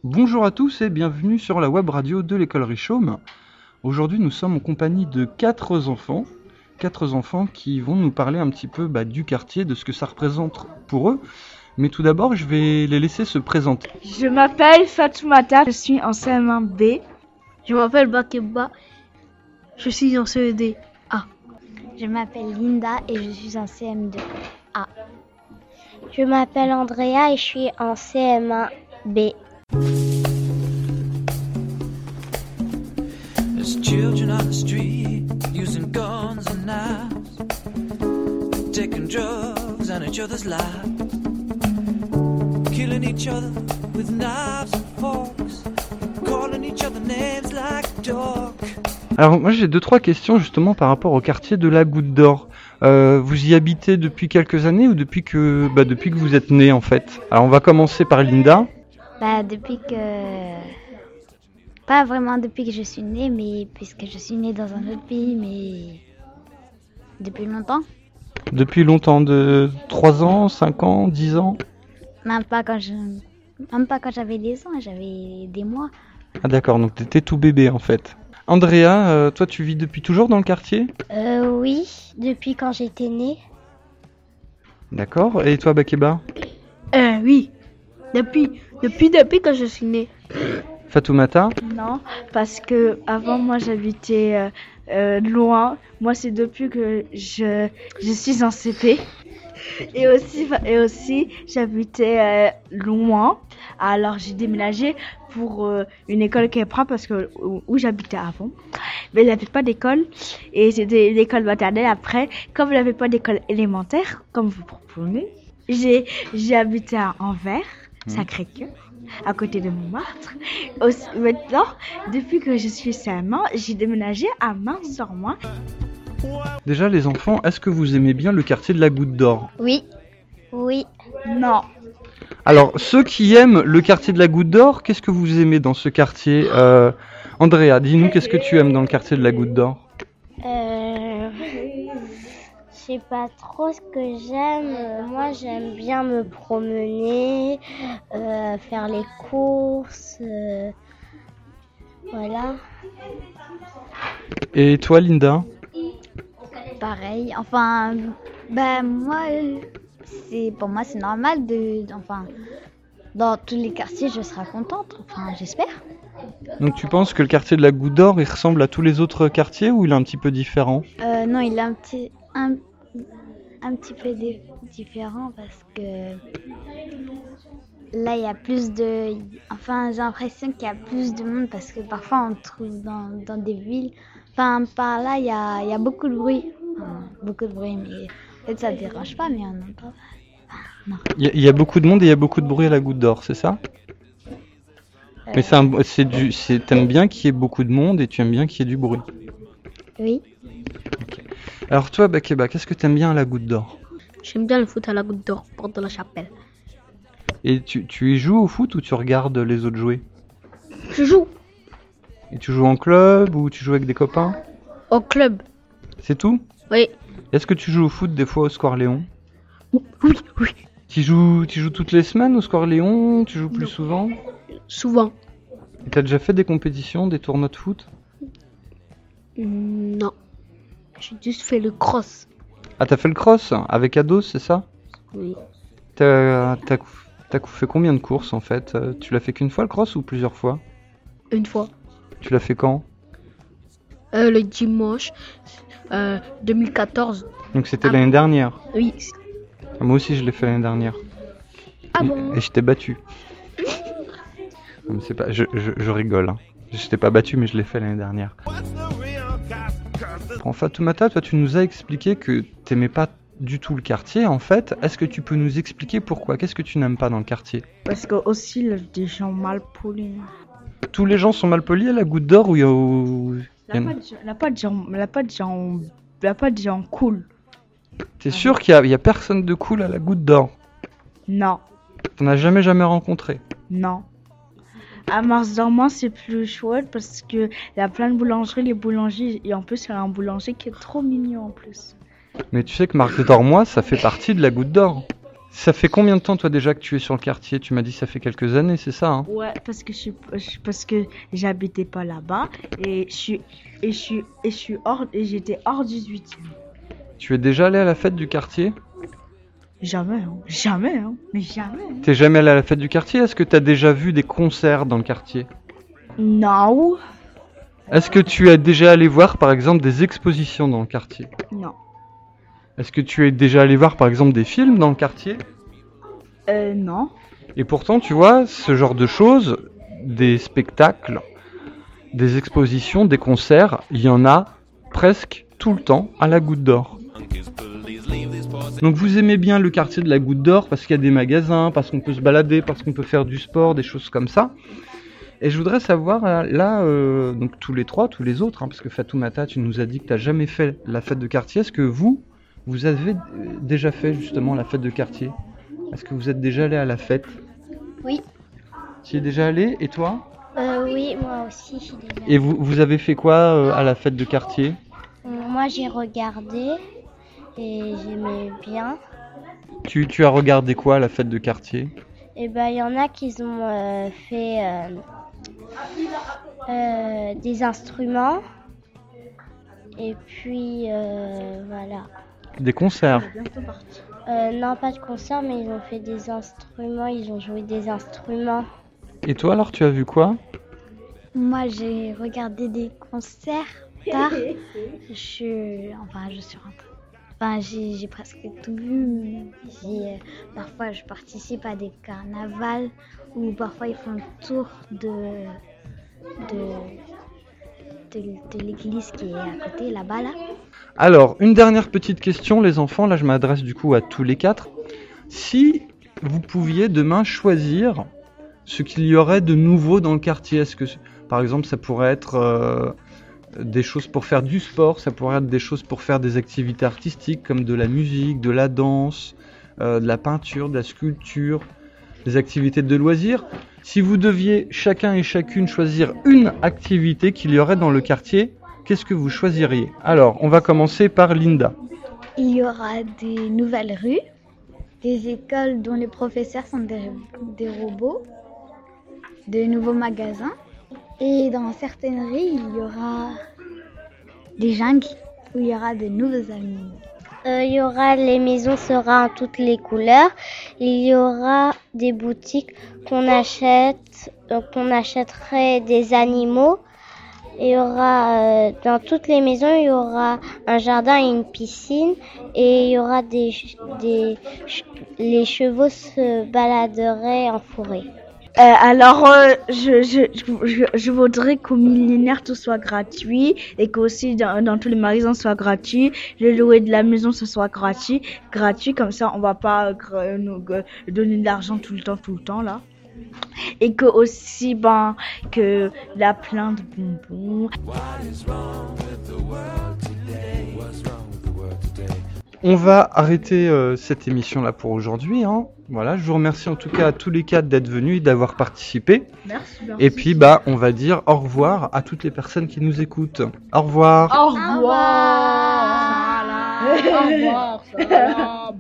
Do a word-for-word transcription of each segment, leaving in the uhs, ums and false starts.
Bonjour à tous et bienvenue sur la web radio de l'école Richomme. Aujourd'hui nous sommes en compagnie de quatre enfants, quatre enfants qui vont nous parler un petit peu bah, du quartier, de ce que ça représente pour eux. Mais tout d'abord je vais les laisser se présenter. Je m'appelle Fatoumata, je suis en C M un B. Je m'appelle Bakeba, je suis en C E D A. Je m'appelle Linda et je suis en C M deux A. Je m'appelle Andrea et je suis en C M un B. There's children on the street using guns and knives, taking drugs on each other's lives, killing each other with knives and forks, calling each other names like dogs. Alors moi j'ai deux trois questions justement par rapport au quartier de la Goutte d'Or. Euh, vous y habitez depuis quelques années ou depuis que bah, depuis que vous êtes né en fait? Alors on va commencer par Linda. Bah depuis que... Pas vraiment depuis que je suis née, mais puisque je suis née dans un autre pays, mais depuis longtemps. Depuis longtemps, de trois ans, cinq ans, dix ans? Même pas quand je... Même pas quand j'avais des ans, j'avais des mois. Ah d'accord, donc t'étais tout bébé en fait. Andrea, euh, toi tu vis depuis toujours dans le quartier? Euh oui, depuis quand j'étais née. D'accord, et toi Bakeba? Euh, oui, depuis, depuis, depuis que je suis née. Fatoumata? Non, parce que avant moi j'habitais euh, euh, loin. Moi c'est depuis que je, je suis en C P. Et aussi, et aussi j'habitais euh, loin. Alors j'ai déménagé pour euh, une école qui est proche parce que où, où j'habitais avant. Mais il n'y avait pas d'école et c'était l'école maternelle après. Comme il n'y avait pas d'école élémentaire, comme vous proposez, j'ai, j'ai habité à Anvers, Sacré-Cœur, à côté de Montmartre. Aussi, maintenant, depuis que je suis C M un, j'ai déménagé à Mars-sur-Moins. Déjà les enfants, est-ce que vous aimez bien le quartier de la Goutte d'Or? Oui, oui. Non. Alors ceux qui aiment le quartier de la Goutte d'Or, qu'est-ce que vous aimez dans ce quartier? euh, Andrea, dis-nous qu'est-ce que tu aimes dans le quartier de la Goutte d'Or? Euh... Je sais pas trop ce que j'aime. Moi, j'aime bien me promener, euh, faire les courses, euh, voilà. Et toi Linda? Pareil. Enfin, ben moi, c'est pour moi c'est normal de, enfin, dans tous les quartiers, je serai contente. Enfin, j'espère. Donc tu penses que le quartier de la Goutte d'Or il ressemble à tous les autres quartiers ou il est un petit peu différent? Euh, non, il est un petit, un, un petit peu di- différent parce que là il y a plus de, enfin j'ai l'impression qu'il y a plus de monde parce que parfois on trouve dans, dans des villes, enfin par là il y a, il y a beaucoup de bruit, enfin, beaucoup de bruit mais peut-être ça ne dérange pas mais on entend. Non. Il y, a- il y a beaucoup de monde et il y a beaucoup de bruit à la Goutte d'Or, c'est ça? Euh, Mais c'est un, c'est du, c'est, t'aimes bien qu'il y ait beaucoup de monde et tu aimes bien qu'il y ait du bruit. Oui. Alors toi Bakeba, qu'est-ce que t'aimes bien à la Goutte d'Or? J'aime bien le foot à la Goutte d'Or, porte de la Chapelle. Et tu, tu y joues au foot ou tu regardes les autres jouer? Je joue Et tu joues en club ou tu joues avec des copains? au club. C'est tout? Oui, Est-ce que tu joues au foot des fois au Square Léon? oui, oui, Tu joues, tu joues toutes les semaines au Square Léon? Tu joues plus Non. souvent? souvent. Et t'as déjà fait des compétitions, des tournois de foot? Non, j'ai juste fait le cross. Ah t'as fait le cross avec Ados, c'est ça? Oui, T'as, t'as, t'as fait combien de courses en fait? Euh, Tu l'as fait qu'une fois le cross ou plusieurs fois? une fois. Tu l'as fait quand? Euh, le dimanche euh, deux mille quatorze. Donc c'était Ah. l'année dernière. Oui. Moi aussi je l'ai fait l'année dernière. Ah bon? Et je t'ai battu. Non, mais c'est pas, je, je, je rigole. Hein. Je t'ai pas battu mais je l'ai fait l'année dernière. En Fatoumata, toi tu nous as expliqué que t'aimais pas du tout le quartier. En fait, est-ce que tu peux nous expliquer pourquoi? Qu'est-ce que tu n'aimes pas dans le quartier? Parce que aussi il y a des gens mal polis. Tous les gens sont mal polis à la Goutte d'Or ou il y a... où- Il il y n'y en- a pas de gens, il y a pas de gens, il y a pas de gens, il y a pas de gens cool. T'es sûr qu'il y a, il y a personne de cool à la Goutte d'Or? Non, T'en as jamais jamais rencontré? non. À Mars-sur-Moins, c'est plus chouette parce que il y a plein de boulangeries, les boulangers, et en plus, il y a un boulanger qui est trop mignon en plus. Mais tu sais que Marc d'Ormois, ça fait partie de la Goutte d'Or. Ça fait combien de temps toi déjà que tu es sur le quartier? Tu m'as dit ça fait quelques années, c'est ça hein? Ouais, parce que je suis, je- parce que j'habitais pas là-bas et je suis, et je suis, et je suis hors, et j'étais hors dix-huitième. Tu es déjà allé à la fête du quartier? Jamais, hein. Jamais, hein. Mais jamais. hein. T'es jamais allé à la fête du quartier? Est-ce que t'as déjà vu des concerts dans le quartier? Non, Est-ce que tu es déjà allé voir par exemple des expositions dans le quartier? non. Est-ce que tu es déjà allé voir par exemple des films dans le quartier? Euh, non. Et pourtant, tu vois, ce genre de choses, des spectacles, des expositions, des concerts, il y en a presque tout le temps à la Goutte d'Or. Donc vous aimez bien le quartier de la Goutte d'Or parce qu'il y a des magasins, parce qu'on peut se balader, parce qu'on peut faire du sport, des choses comme ça. Et je voudrais savoir, euh, là, euh, donc tous les trois, tous les autres, hein, parce que Fatoumata, tu nous as dit que tu n'as jamais fait la fête de quartier. Est-ce que vous, vous avez euh, déjà fait justement la fête de quartier? Est-ce que vous êtes déjà allé à la fête? Oui. Tu y es déjà allé? Et toi? Euh, oui, moi aussi, je suis déjà. Et vous, vous avez fait quoi euh, à la fête de quartier? Moi, j'ai regardé et j'aimais bien. tu, tu as regardé quoi à la fête de quartier? Et ben, il y en a qui ont euh, fait euh, euh, des instruments. Et puis, euh, voilà. Des concerts? Euh, non, pas de concert, mais ils ont fait des instruments. Ils ont joué des instruments. Et toi alors, tu as vu quoi? Moi, j'ai regardé des concerts tard. Je, enfin, je suis rentrée. Enfin, j'ai, j'ai presque tout vu. J'ai, euh, parfois, je participe à des carnavals où parfois ils font le tour de, de, de, de l'église qui est à côté, là-bas, là. Alors, une dernière petite question, les enfants. Là, je m'adresse du coup à tous les quatre. Si vous pouviez demain choisir ce qu'il y aurait de nouveau dans le quartier, est-ce que, par exemple, ça pourrait être euh, des choses pour faire du sport, ça pourrait être des choses pour faire des activités artistiques comme de la musique, de la danse, euh, de la peinture, de la sculpture, des activités de loisirs. Si vous deviez chacun et chacune choisir une activité qu'il y aurait dans le quartier, qu'est-ce que vous choisiriez? Alors, on va commencer par Linda. Il y aura des nouvelles rues, des écoles dont les professeurs sont des, des robots, de nouveaux magasins. Et dans certaines rues, il y aura des jungles où il y aura de nouveaux animaux. Euh, il y aura, les maisons seront en toutes les couleurs. Il y aura des boutiques qu'on achète, euh, qu'on achèterait des animaux. Il y aura, euh, dans toutes les maisons, il y aura un jardin et une piscine. Et il y aura des, des, les chevaux se baladeraient en forêt. Euh, alors, euh, je, je, je, je voudrais qu'au millénaire tout soit gratuit et qu'aussi dans, dans tous les magasins soit gratuit. Le louer de la maison ce soit gratuit, gratuit comme ça on va pas euh, nous euh, donner de l'argent tout le temps, tout le temps là. Et que aussi ben que la plein de bonbons. On va arrêter euh, cette émission-là pour aujourd'hui. Hein. Voilà, je vous remercie en tout cas à tous les quatre d'être venus et d'avoir participé. Merci, merci. Et puis, bah, on va dire au revoir à toutes les personnes qui nous écoutent. Au revoir. Au revoir. Au revoir. Salam.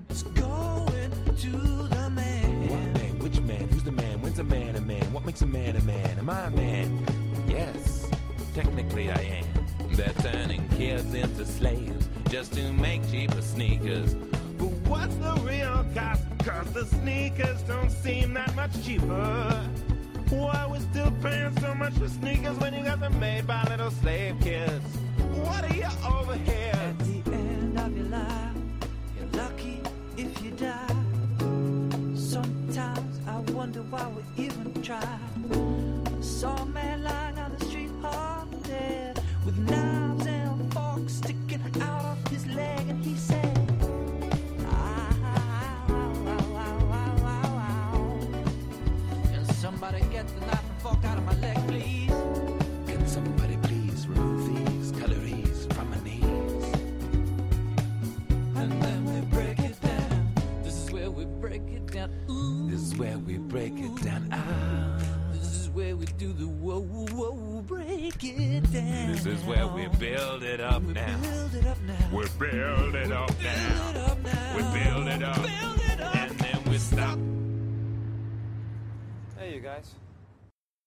Which man? Who's the man? When's a man a man? What makes a man a man? Am I a man? Yes, technically I am. They're turning kids into slaves just to make cheaper sneakers. But what's the real cost? Cause the sneakers don't seem that much cheaper. Why we still paying so much for sneakers when you got them made by little slave kids? What are you over here? At the end of your life, you're lucky if you die. Sometimes I wonder why we even try. Saw a man lying on the street half dead, with knives and forks sticking out of his leg, and he said, "Ow, ow, ow, ow, ow, ow, ow. Can somebody get the knife and fork out of my leg, please? Can somebody please remove these calories from my knees?" And then we break it down. This is where we break it down. Ooh. This is where we break it down. Ah. This is where we do the whoa, whoa, break it down. This is where we build it up we now. Build it up now. We build it up now. We build it up. Build it up. And then stop. Hey, you guys.